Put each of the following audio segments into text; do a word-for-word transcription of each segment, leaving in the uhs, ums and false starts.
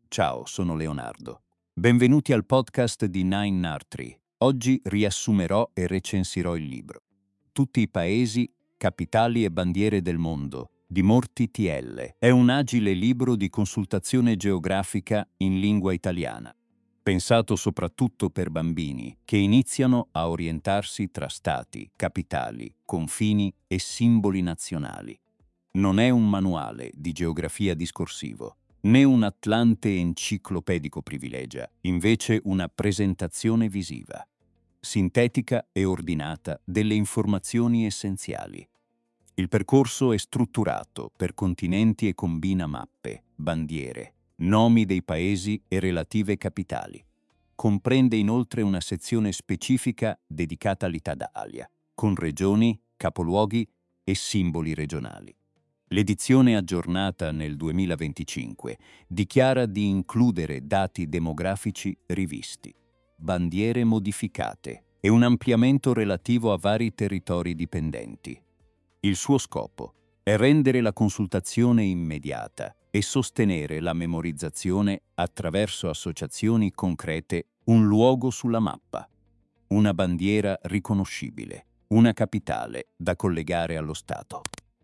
Ciao, sono Leonardo. Benvenuti al podcast di Nine Artry. Oggi riassumerò e recensirò il libro Tutti i paesi, capitali e bandiere del mondo di Morti T L. È un agile libro di consultazione geografica in lingua italiana, pensato soprattutto per bambini che iniziano a orientarsi tra stati, capitali, confini e simboli nazionali. Non è un manuale di geografia discorsivo, né un atlante enciclopedico privilegia, invece una presentazione visiva, sintetica e ordinata delle informazioni essenziali. Il percorso è strutturato per continenti e combina mappe, bandiere, nomi dei paesi e relative capitali. Comprende inoltre una sezione specifica dedicata all'Italia, con regioni, capoluoghi e simboli regionali. L'edizione aggiornata nel duemilaventicinque dichiara di includere dati demografici rivisti, bandiere modificate e un ampliamento relativo a vari territori dipendenti. Il suo scopo è rendere la consultazione immediata e sostenere la memorizzazione attraverso associazioni concrete, un luogo sulla mappa, una bandiera riconoscibile, una capitale da collegare allo Stato.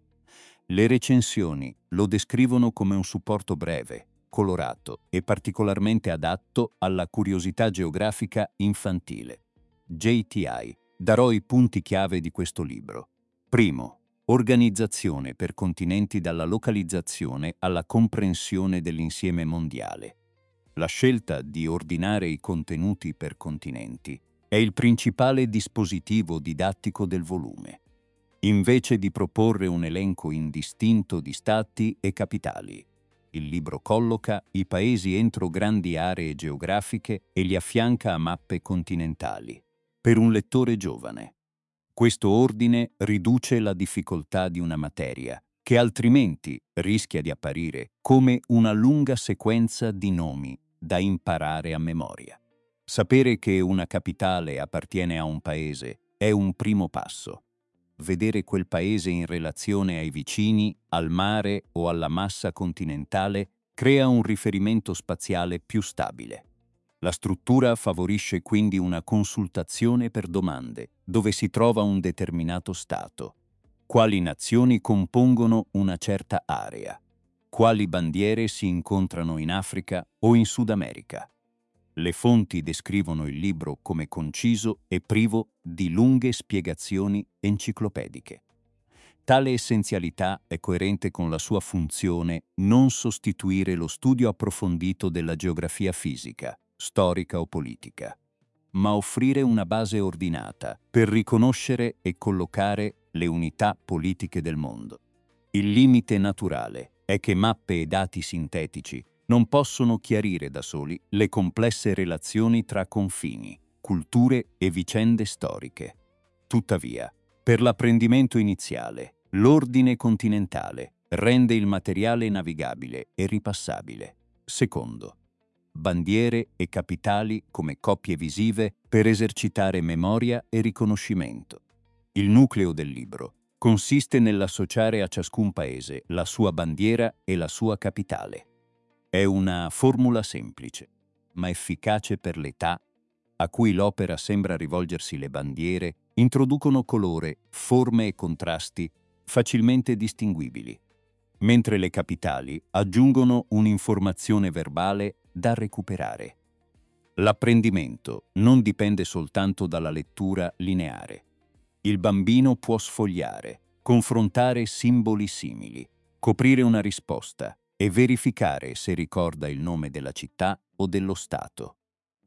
Le recensioni lo descrivono come un supporto breve, colorato e particolarmente adatto alla curiosità geografica infantile. J T I. Darò i punti chiave di questo libro. Primo. Organizzazione per continenti dalla localizzazione alla comprensione dell'insieme mondiale. La scelta di ordinare i contenuti per continenti è il principale dispositivo didattico del volume, invece di proporre un elenco indistinto di stati e capitali. Il libro colloca i paesi entro grandi aree geografiche e li affianca a mappe continentali. Per un lettore giovane, questo ordine riduce la difficoltà di una materia, che altrimenti rischia di apparire come una lunga sequenza di nomi da imparare a memoria. Sapere che una capitale appartiene a un paese è un primo passo. Vedere quel paese in relazione ai vicini, al mare o alla massa continentale crea un riferimento spaziale più stabile. La struttura favorisce quindi una consultazione per domande, dove si trova un determinato stato. Quali nazioni compongono una certa area? Quali bandiere si incontrano in Africa o in Sud America? Le fonti descrivono il libro come conciso e privo di lunghe spiegazioni enciclopediche. Tale essenzialità è coerente con la sua funzione non sostituire lo studio approfondito della geografia fisica, storica o politica, ma offrire una base ordinata per riconoscere e collocare le unità politiche del mondo. Il limite naturale è che mappe e dati sintetici non possono chiarire da soli le complesse relazioni tra confini, culture e vicende storiche. Tuttavia, per l'apprendimento iniziale, l'ordine continentale rende il materiale navigabile e ripassabile. Secondo, bandiere e capitali come coppie visive per esercitare memoria e riconoscimento. Il nucleo del libro consiste nell'associare a ciascun paese la sua bandiera e la sua capitale. È una formula semplice, ma efficace per l'età a cui l'opera sembra rivolgersi. Le bandiere introducono colore, forme e contrasti facilmente distinguibili, mentre le capitali aggiungono un'informazione verbale da recuperare. L'apprendimento non dipende soltanto dalla lettura lineare. Il bambino può sfogliare, confrontare simboli simili, coprire una risposta e verificare se ricorda il nome della città o dello stato.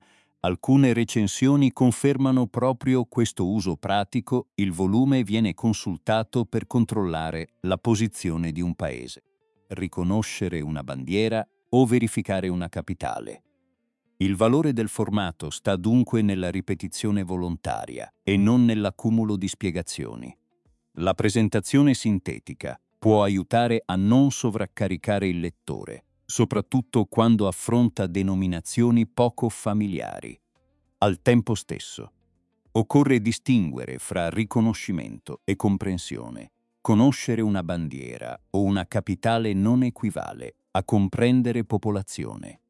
Alcune recensioni confermano proprio questo uso pratico. Il volume viene consultato per controllare la posizione di un paese, riconoscere una bandiera o verificare una capitale. Il valore del formato sta dunque nella ripetizione volontaria e non nell'accumulo di spiegazioni. La presentazione sintetica può aiutare a non sovraccaricare il lettore, soprattutto quando affronta denominazioni poco familiari. Al tempo stesso, occorre distinguere fra riconoscimento e comprensione. Conoscere una bandiera o una capitale non equivale a comprendere popolazione,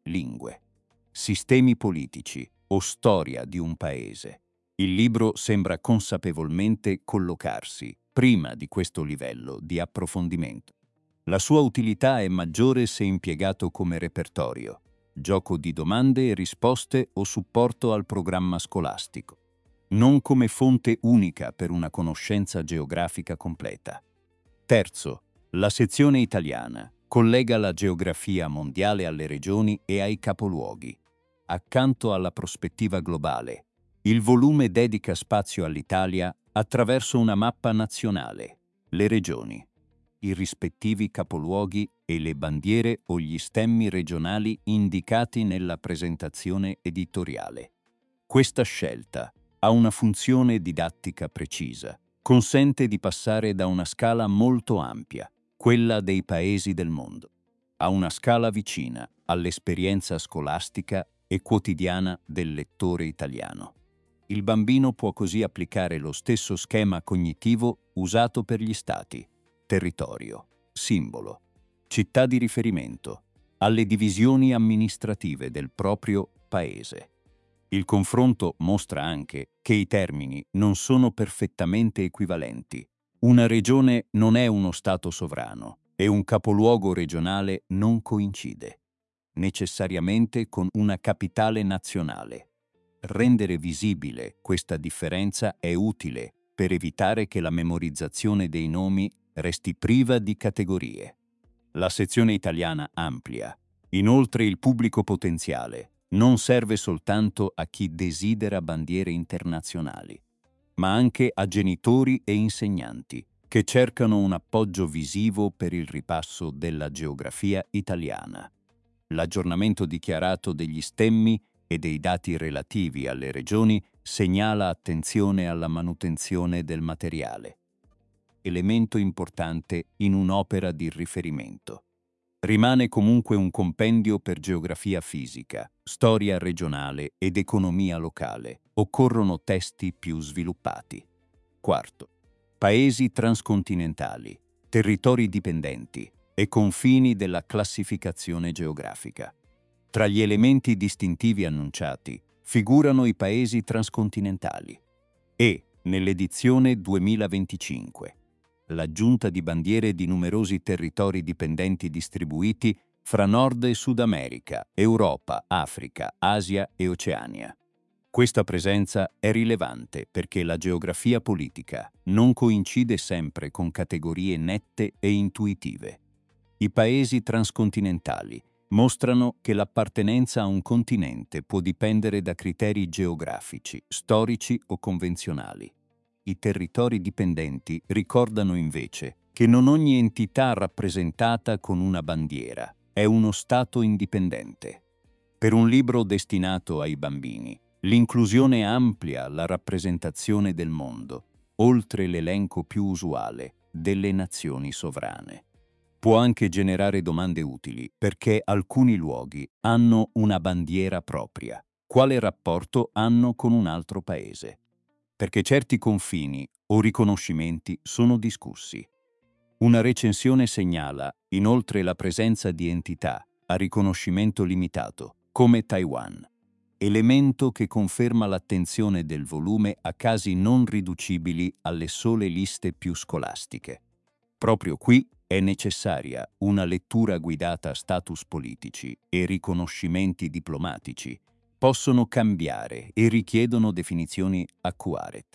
lingue, sistemi politici o storia di un paese. Il libro sembra consapevolmente collocarsi prima di questo livello di approfondimento. La sua utilità è maggiore se impiegato come repertorio, gioco di domande e risposte o supporto al programma scolastico, non come fonte unica per una conoscenza geografica completa. Terzo, la sezione italiana collega la geografia mondiale alle regioni e ai capoluoghi. Accanto alla prospettiva globale, il volume dedica spazio all'Italia attraverso una mappa nazionale, le regioni, i rispettivi capoluoghi e le bandiere o gli stemmi regionali indicati nella presentazione editoriale. Questa scelta ha una funzione didattica precisa. Consente di passare da una scala molto ampia, quella dei paesi del mondo, a una scala vicina all'esperienza scolastica e quotidiana del lettore italiano. Il bambino può così applicare lo stesso schema cognitivo usato per gli stati, territorio, simbolo, città di riferimento, alle divisioni amministrative del proprio paese. Il confronto mostra anche che i termini non sono perfettamente equivalenti. Una regione non è uno stato sovrano e un capoluogo regionale non coincide necessariamente con una capitale nazionale. Rendere visibile questa differenza è utile per evitare che la memorizzazione dei nomi resti priva di categorie. La sezione italiana amplia, inoltre, il pubblico potenziale. Non serve soltanto a chi desidera bandiere internazionali, ma anche a genitori e insegnanti che cercano un appoggio visivo per il ripasso della geografia italiana. L'aggiornamento dichiarato degli stemmi e dei dati relativi alle regioni segnala attenzione alla manutenzione del materiale, elemento importante in un'opera di riferimento. Rimane comunque un compendio per geografia fisica, storia regionale ed economia locale. Occorrono testi più sviluppati. Quarto, paesi transcontinentali, territori dipendenti e confini della classificazione geografica. Tra gli elementi distintivi annunciati figurano i paesi transcontinentali e, nell'edizione duemilaventicinque, l'aggiunta di bandiere di numerosi territori dipendenti distribuiti fra Nord e Sud America, Europa, Africa, Asia e Oceania. Questa presenza è rilevante perché la geografia politica non coincide sempre con categorie nette e intuitive. I paesi transcontinentali mostrano che l'appartenenza a un continente può dipendere da criteri geografici, storici o convenzionali. I territori dipendenti ricordano invece che non ogni entità rappresentata con una bandiera è uno Stato indipendente. Per un libro destinato ai bambini, l'inclusione amplia la rappresentazione del mondo, oltre l'elenco più usuale delle nazioni sovrane. Può anche generare domande utili perché alcuni luoghi hanno una bandiera propria. Quale rapporto hanno con un altro paese? Perché certi confini o riconoscimenti sono discussi. Una recensione segnala, inoltre, la presenza di entità a riconoscimento limitato, come Taiwan, elemento che conferma l'attenzione del volume a casi non riducibili alle sole liste più scolastiche. Proprio qui è necessaria una lettura guidata a status politici e riconoscimenti diplomatici. Possono cambiare e richiedono definizioni accurate.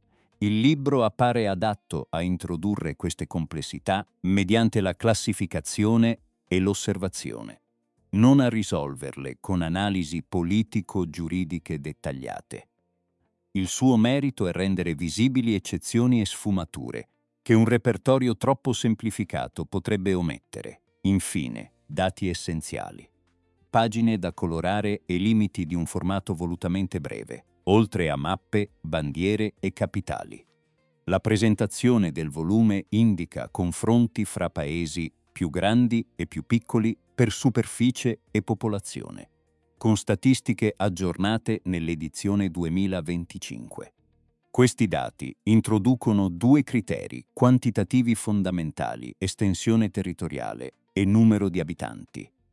Il libro appare adatto a introdurre queste complessità mediante la classificazione e l'osservazione, non a risolverle con analisi politico-giuridiche dettagliate. Il suo merito è rendere visibili eccezioni e sfumature che un repertorio troppo semplificato potrebbe omettere. Infine, dati essenziali. Pagine da colorare e limiti di un formato volutamente breve, oltre a mappe, bandiere e capitali. La presentazione del volume indica confronti fra paesi più grandi e più piccoli per superficie e popolazione, con statistiche aggiornate nell'edizione duemilaventicinque. Questi dati introducono due criteri quantitativi fondamentali: estensione territoriale e numero di abitanti.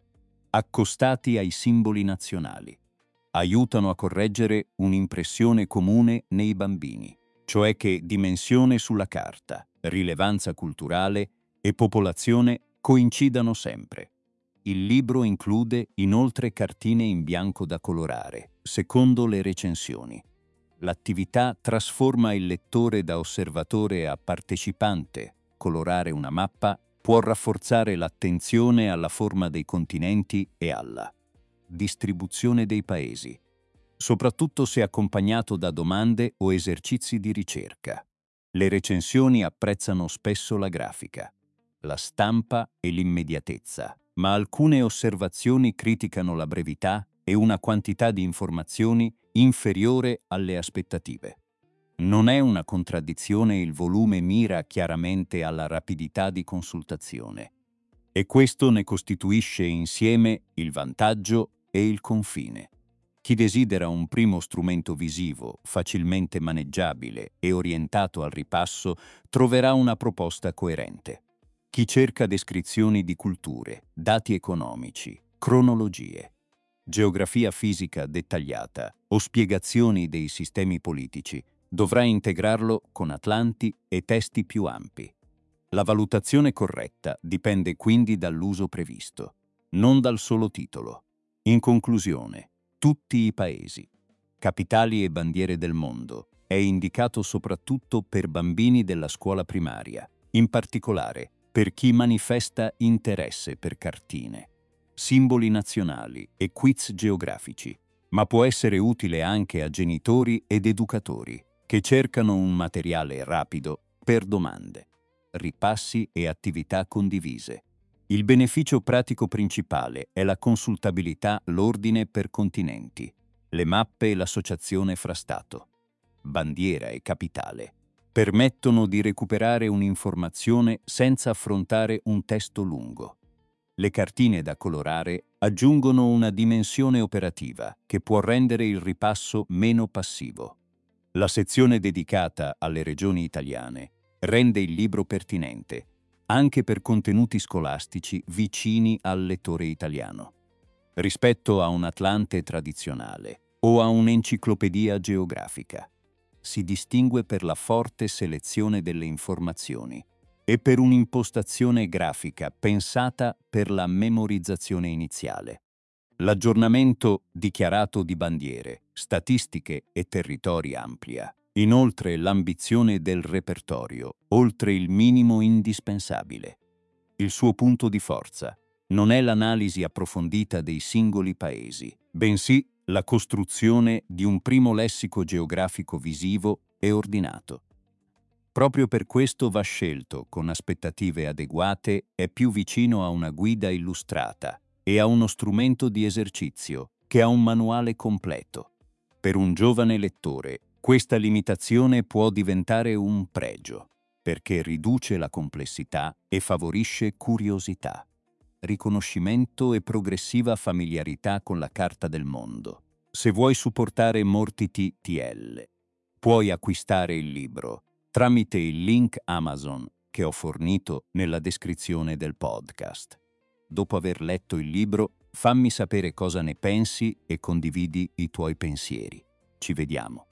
accostati ai simboli nazionali. Aiutano a correggere un'impressione comune nei bambini, cioè che dimensione sulla carta, rilevanza culturale e popolazione coincidano sempre. Il libro include inoltre cartine in bianco da colorare, secondo le recensioni. L'attività trasforma il lettore da osservatore a partecipante. Colorare una mappa può rafforzare l'attenzione alla forma dei continenti e alla distribuzione dei paesi, soprattutto se accompagnato da domande o esercizi di ricerca. Le recensioni apprezzano spesso la grafica, la stampa e l'immediatezza, ma alcune osservazioni criticano la brevità e una quantità di informazioni inferiore alle aspettative. Non è una contraddizione, il volume mira chiaramente alla rapidità di consultazione. E questo ne costituisce insieme il vantaggio e il confine. Chi desidera un primo strumento visivo, facilmente maneggiabile e orientato al ripasso, troverà una proposta coerente. Chi cerca descrizioni di culture, dati economici, cronologie, geografia fisica dettagliata o spiegazioni dei sistemi politici, dovrà integrarlo con atlanti e testi più ampi. La valutazione corretta dipende quindi dall'uso previsto, non dal solo titolo. In conclusione, tutti i paesi, capitali e bandiere del mondo è indicato soprattutto per bambini della scuola primaria, in particolare per chi manifesta interesse per cartine, simboli nazionali e quiz geografici, ma può essere utile anche a genitori ed educatori che cercano un materiale rapido per domande, ripassi e attività condivise. Il beneficio pratico principale è la consultabilità, l'ordine per continenti, le mappe e l'associazione fra Stato, bandiera e capitale. Permettono di recuperare un'informazione senza affrontare un testo lungo. Le cartine da colorare aggiungono una dimensione operativa che può rendere il ripasso meno passivo. La sezione dedicata alle regioni italiane rende il libro pertinente anche per contenuti scolastici vicini al lettore italiano, rispetto a un Atlante tradizionale o a un'enciclopedia geografica. Si distingue per la forte selezione delle informazioni e per un'impostazione grafica pensata per la memorizzazione iniziale. L'aggiornamento dichiarato di bandiere, statistiche e territori amplia. Inoltre l'ambizione del repertorio, oltre il minimo indispensabile. Il suo punto di forza non è l'analisi approfondita dei singoli paesi, bensì la costruzione di un primo lessico geografico visivo e ordinato. Proprio per questo va scelto con aspettative adeguate, è più vicino a una guida illustrata e a uno strumento di esercizio che a un manuale completo. Per un giovane lettore, questa limitazione può diventare un pregio, perché riduce la complessità e favorisce curiosità, riconoscimento e progressiva familiarità con la carta del mondo. Se vuoi supportare Morti T T L, puoi acquistare il libro tramite il link Amazon che ho fornito nella descrizione del podcast. Dopo aver letto il libro, fammi sapere cosa ne pensi e condividi i tuoi pensieri. Ci vediamo.